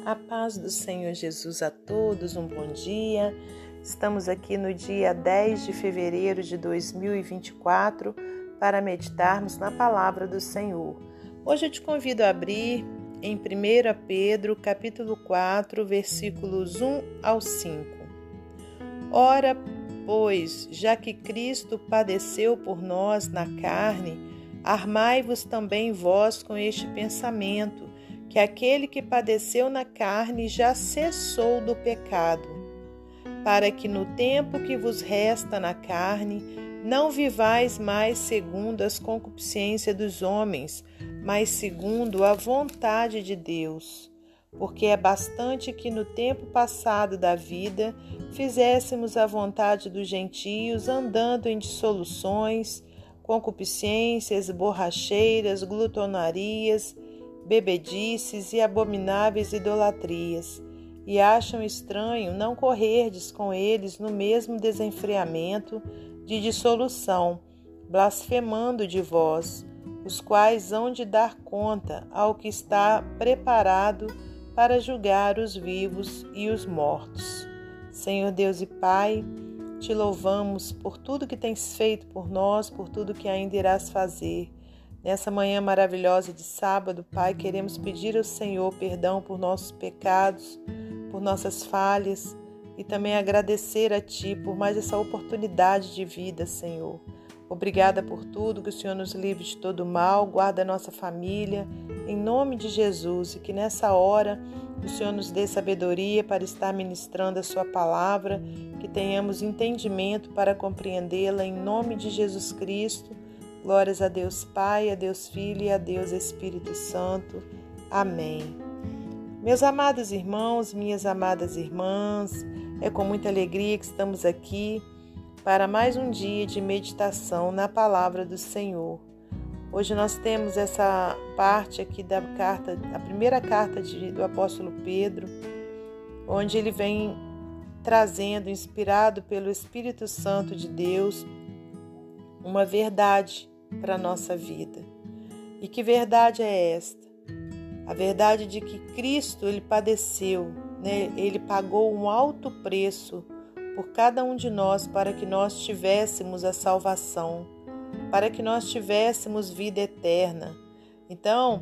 A paz do Senhor Jesus a todos, um bom dia. Estamos aqui no dia 10 de fevereiro de 2024 para meditarmos na palavra do Senhor. Hoje eu te convido a abrir em 1 Pedro, capítulo 4, versículos 1 ao 5. Ora, pois, já que Cristo padeceu por nós na carne, armai-vos também vós com este pensamento, que aquele que padeceu na carne já cessou do pecado, para que no tempo que vos resta na carne, não vivais mais segundo as concupiscências dos homens, mas segundo a vontade de Deus. Porque é bastante que no tempo passado da vida fizéssemos a vontade dos gentios, andando em dissoluções, concupiscências, borracheiras, glutonarias, bebedices e abomináveis idolatrias, e acham estranho não correrdes com eles no mesmo desenfreamento de dissolução, blasfemando de vós, os quais hão de dar conta ao que está preparado para julgar os vivos e os mortos. Senhor Deus e Pai, te louvamos por tudo que tens feito por nós, por tudo que ainda irás fazer. Nessa manhã maravilhosa de sábado, Pai, queremos pedir ao Senhor perdão por nossos pecados, por nossas falhas e também agradecer a Ti por mais essa oportunidade de vida, Senhor. Obrigada por tudo, que o Senhor nos livre de todo mal, guarda a nossa família, em nome de Jesus, e que nessa hora o Senhor nos dê sabedoria para estar ministrando a Sua palavra, que tenhamos entendimento para compreendê-la, em nome de Jesus Cristo. Glórias a Deus Pai, a Deus Filho e a Deus Espírito Santo. Amém. Meus amados irmãos, minhas amadas irmãs, é com muita alegria que estamos aqui para mais um dia de meditação na palavra do Senhor. Hoje nós temos essa parte aqui da carta, a primeira carta do apóstolo Pedro, onde ele vem trazendo, inspirado pelo Espírito Santo de Deus, uma verdade para a nossa vida. E que verdade é esta? A verdade de que Cristo, ele padeceu, né? Ele pagou um alto preço por cada um de nós para que nós tivéssemos a salvação, para que nós tivéssemos vida eterna. Então,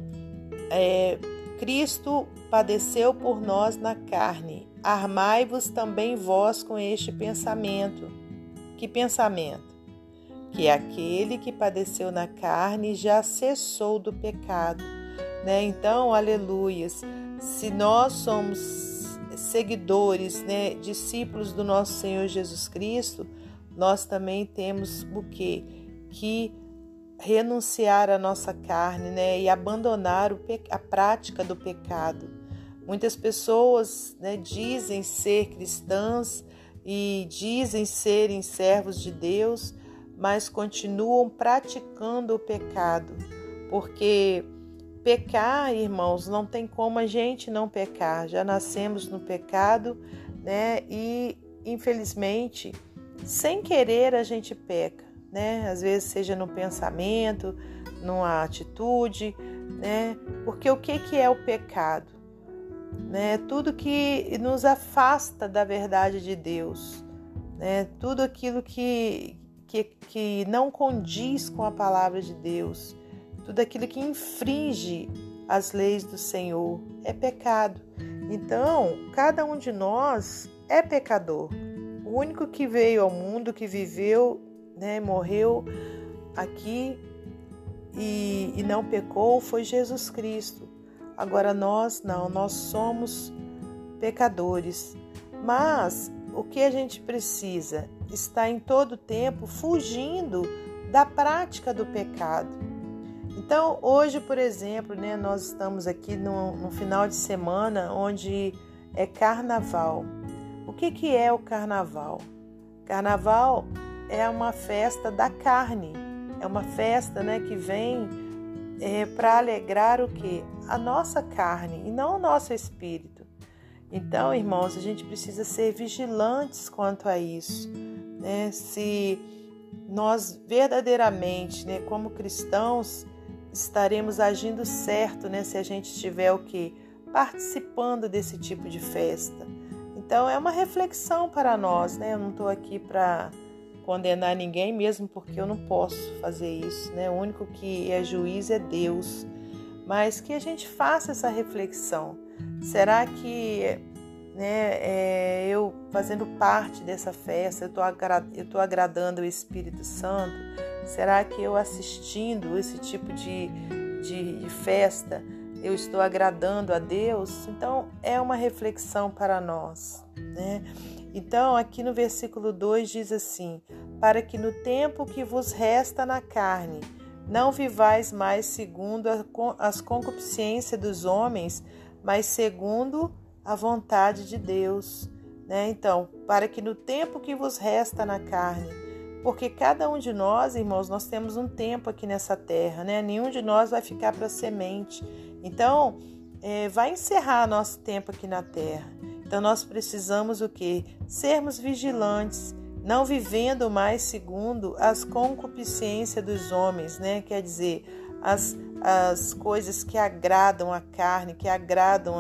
Cristo padeceu por nós na carne. Armai-vos também vós com este pensamento. Que pensamento? Que aquele que padeceu na carne já cessou do pecado, né? Então, aleluias, se nós somos seguidores, né, discípulos do nosso Senhor Jesus Cristo, nós também temos o quê? Que renunciar à nossa carne, né, e abandonar a prática do pecado. Muitas pessoas, né, dizem ser cristãs e dizem serem servos de Deus, mas continuam praticando o pecado, porque pecar, irmãos, não tem como a gente não pecar, já nascemos no pecado, né? E infelizmente, sem querer a gente peca, né? Às vezes seja no pensamento, numa atitude, né? Porque o que é o pecado? Né? Tudo que nos afasta da verdade de Deus, né? Tudo aquilo que não condiz com a palavra de Deus, tudo aquilo que infringe as leis do Senhor é pecado. Então, cada um de nós é pecador. O único que veio ao mundo, que viveu, né, morreu aqui e não pecou foi Jesus Cristo. Agora nós não, nós somos pecadores. Mas o que a gente precisa? Está em todo tempo fugindo da prática do pecado. Então, hoje, por exemplo, né, nós estamos aqui no final de semana onde é carnaval. O que é o carnaval? Carnaval é uma festa da carne, é uma festa, né, que vem para alegrar o quê? A nossa carne e não o nosso espírito. Então, irmãos, a gente precisa ser vigilantes quanto a isso, né? Se nós verdadeiramente, né, como cristãos, estaremos agindo certo, né, se a gente estiver o quê? participando desse tipo de festa. Então é uma reflexão para nós, né? Eu não estou aqui para condenar ninguém mesmo, porque eu não posso fazer isso, né? O único que é juiz é Deus. Mas que a gente faça essa reflexão. Será que, né, eu fazendo parte dessa festa, eu estou agradando o Espírito Santo? Será que eu assistindo esse tipo de festa, eu estou agradando a Deus? Então, é uma reflexão para nós, né? Então, aqui no versículo 2 diz assim: para que no tempo que vos resta na carne, não vivais mais segundo as concupiscências dos homens, mas segundo a vontade de Deus, né? Então, para que no tempo que vos resta na carne, porque cada um de nós, irmãos, nós temos um tempo aqui nessa terra, né? Nenhum de nós vai ficar para semente. Então, vai encerrar nosso tempo aqui na terra. Então, nós precisamos o quê? Sermos vigilantes, não vivendo mais segundo as concupiscências dos homens, né? Quer dizer, as coisas que agradam a carne, que agradam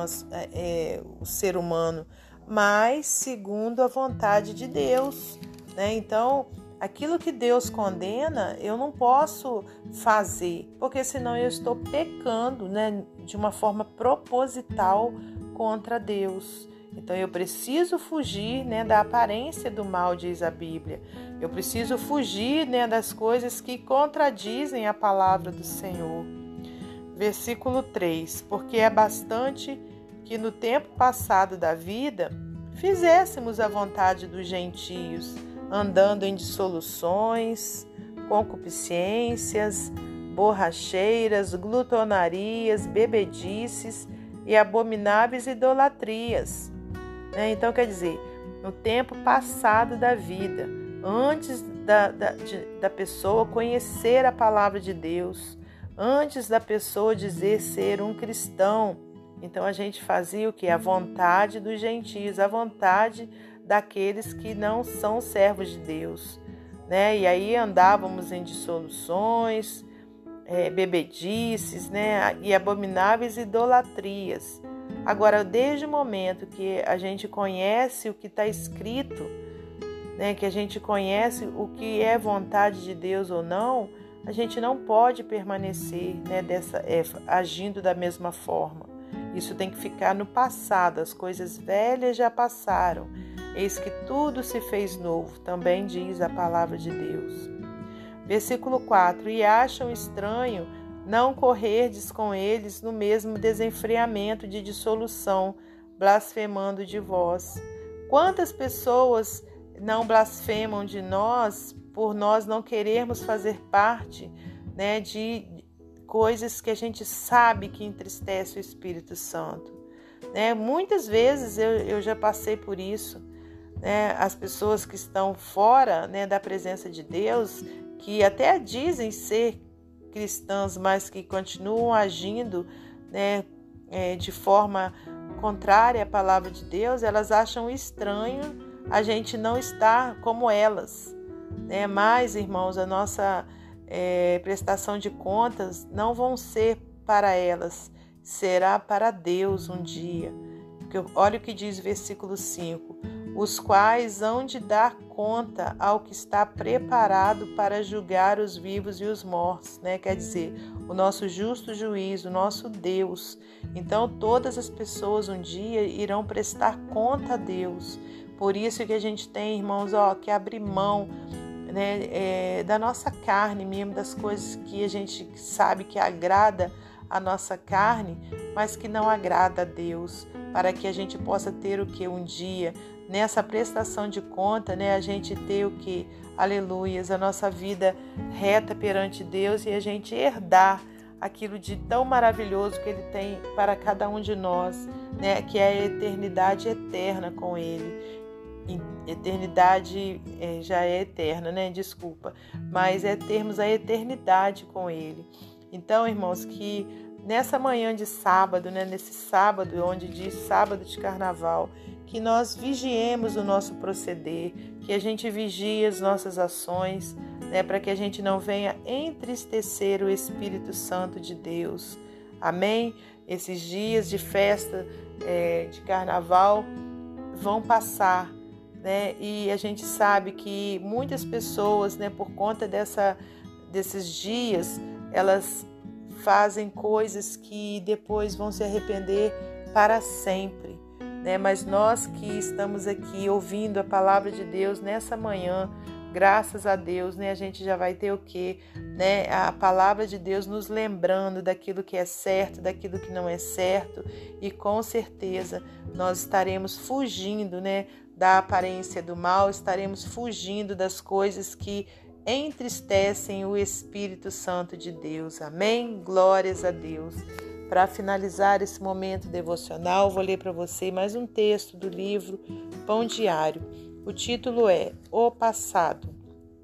o ser humano, mas segundo a vontade de Deus, né? Então, aquilo que Deus condena, eu não posso fazer, porque senão eu estou pecando, né, de uma forma proposital contra Deus. Então eu preciso fugir, né, da aparência do mal, diz a Bíblia. Eu preciso fugir, né, das coisas que contradizem a palavra do Senhor. Versículo 3: porque é bastante que no tempo passado da vida fizéssemos a vontade dos gentios, andando em dissoluções, concupiscências, borracheiras, glutonarias, bebedices e abomináveis idolatrias. Então, quer dizer, no tempo passado da vida, antes da pessoa conhecer a palavra de Deus, antes da pessoa dizer ser um cristão, então a gente fazia o quê? A vontade dos gentios, a vontade daqueles que não são servos de Deus, né? E aí andávamos em dissoluções, bebedices, né? E abomináveis idolatrias. Agora, desde o momento que a gente conhece o que está escrito, né? Que a gente conhece o que é vontade de Deus ou não, a gente não pode permanecer, né, agindo da mesma forma. Isso tem que ficar no passado, as coisas velhas já passaram. Eis que tudo se fez novo, também diz a palavra de Deus. Versículo 4: e acham estranho não correrdes com eles no mesmo desenfreamento de dissolução, blasfemando de vós. Quantas pessoas não blasfemam de nós por nós não querermos fazer parte, né, de coisas que a gente sabe que entristece o Espírito Santo, né? Muitas vezes eu já passei por isso, né? As pessoas que estão fora, né, da presença de Deus, que até dizem ser cristãs, mas que continuam agindo, né, de forma contrária à palavra de Deus, elas acham estranho a gente não estar como elas, né? Mas, irmãos, a nossa prestação de contas não vão ser para elas, será para Deus um dia. Olha o que diz o versículo 5: os quais hão de dar conta ao que está preparado para julgar os vivos e os mortos, né? Quer dizer, o nosso justo juiz, o nosso Deus. Então, todas as pessoas um dia irão prestar conta a Deus. Por isso que a gente tem, irmãos, que abrir mão, né, da nossa carne mesmo, das coisas que a gente sabe que agrada a nossa carne, mas que não agrada a Deus, para que a gente possa ter o que um dia, nessa prestação de conta, né, a gente ter o que? Aleluias, a nossa vida reta perante Deus e a gente herdar aquilo de tão maravilhoso que Ele tem para cada um de nós, né, que é a eternidade eterna com Ele. Eternidade já é eterna, né? Desculpa, mas é termos a eternidade com Ele. Então, irmãos, que nessa manhã de sábado, né, nesse sábado, onde diz sábado de carnaval, que nós vigiemos o nosso proceder, que a gente vigie as nossas ações, né, para que a gente não venha entristecer o Espírito Santo de Deus. Amém? Esses dias de festa, de carnaval, vão passar, né? E a gente sabe que muitas pessoas, né, por conta desses dias, elas fazem coisas que depois vão se arrepender para sempre, né? Mas nós que estamos aqui ouvindo a palavra de Deus nessa manhã, graças a Deus, né, a gente já vai ter o quê? Né? A palavra de Deus nos lembrando daquilo que é certo, daquilo que não é certo, e com certeza nós estaremos fugindo, né, da aparência do mal, estaremos fugindo das coisas que entristecem o Espírito Santo de Deus. Amém? Glórias a Deus. Para finalizar esse momento devocional, vou ler para você mais um texto do livro Pão Diário. O título é O Passado.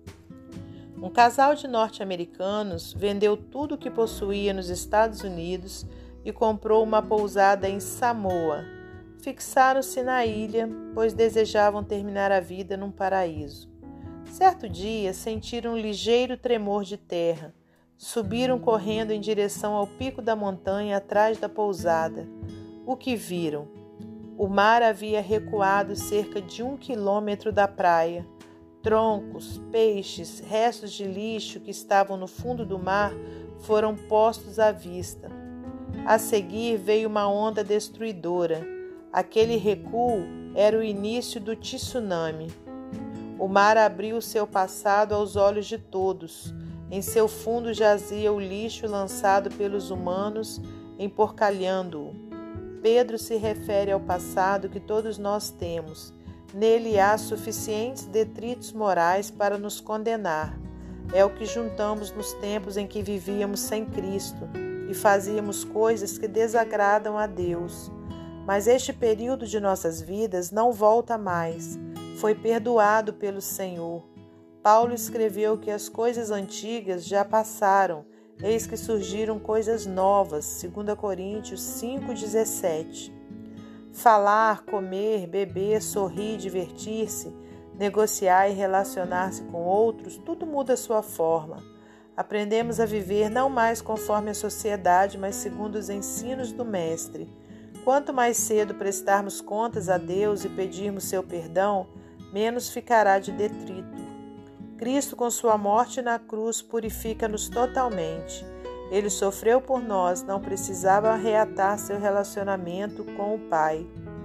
Um casal de norte-americanos vendeu tudo o que possuía nos Estados Unidos e comprou uma pousada em Samoa. Fixaram-se na ilha, pois desejavam terminar a vida num paraíso. Certo dia, sentiram um ligeiro tremor de terra. Subiram correndo em direção ao pico da montanha atrás da pousada. O que viram? O mar havia recuado cerca de 1 quilômetro da praia. Troncos, peixes, restos de lixo que estavam no fundo do mar foram postos à vista. A seguir veio uma onda destruidora. Aquele recuo era o início do tsunami. O mar abriu seu passado aos olhos de todos. Em seu fundo jazia o lixo lançado pelos humanos, emporcalhando-o. Pedro se refere ao passado que todos nós temos. Nele há suficientes detritos morais para nos condenar. É o que juntamos nos tempos em que vivíamos sem Cristo e fazíamos coisas que desagradam a Deus. Mas este período de nossas vidas não volta mais. Foi perdoado pelo Senhor. Paulo escreveu que as coisas antigas já passaram, eis que surgiram coisas novas, 2 Coríntios 5,17. Falar, comer, beber, sorrir, divertir-se, negociar e relacionar-se com outros, tudo muda sua forma. Aprendemos a viver não mais conforme a sociedade, mas segundo os ensinos do Mestre. Quanto mais cedo prestarmos contas a Deus e pedirmos seu perdão, menos ficará de detrito. Cristo, com sua morte na cruz, purifica-nos totalmente. Ele sofreu por nós, não precisava reatar seu relacionamento com o Pai.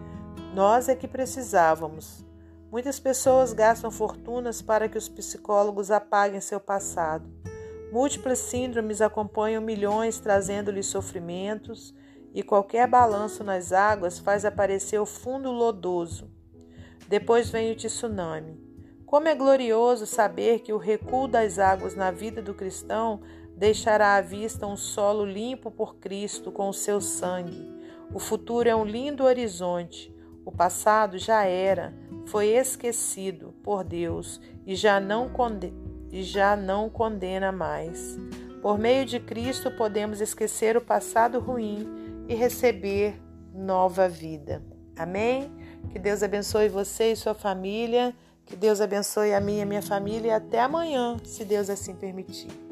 Nós é que precisávamos. Muitas pessoas gastam fortunas para que os psicólogos apaguem seu passado. Múltiplas síndromes acompanham milhões, trazendo-lhes sofrimentos, e qualquer balanço nas águas faz aparecer o fundo lodoso. Depois vem o tsunami. Como é glorioso saber que o recuo das águas na vida do cristão deixará à vista um solo limpo por Cristo com o seu sangue. O futuro é um lindo horizonte. O passado já era, foi esquecido por Deus e já não condena mais. Por meio de Cristo podemos esquecer o passado ruim e receber nova vida. Amém? Que Deus abençoe você e sua família. Que Deus abençoe a minha família e até amanhã, se Deus assim permitir.